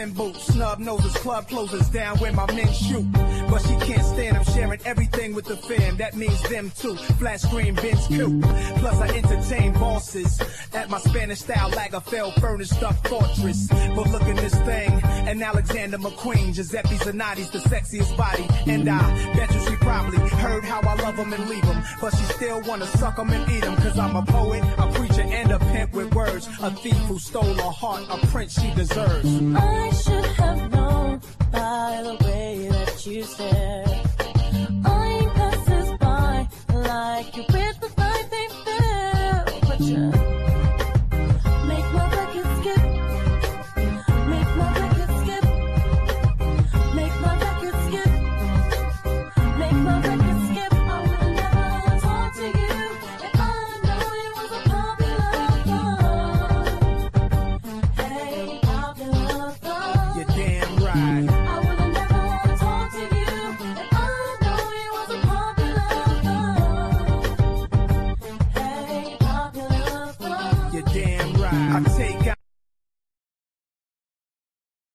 10 boots, snub noses, club closers down where my men shoot. But she can't stand, I'm sharing everything with the fam, that means them too. Flat screen, Benz coupe. Plus I entertain bosses at my Spanish style Lagerfeld furnished up fortress. But look at this thing, and Alexander McQueen, Giuseppe Zanotti's the sexiest body. And I bet you she probably heard how I love them and leave them, but she still wanna suck them and eat them. Cause I'm a poet, a preacher, and a pimp with words. A thief who stole her heart, a prince she deserves. I should have known by the way that you stare.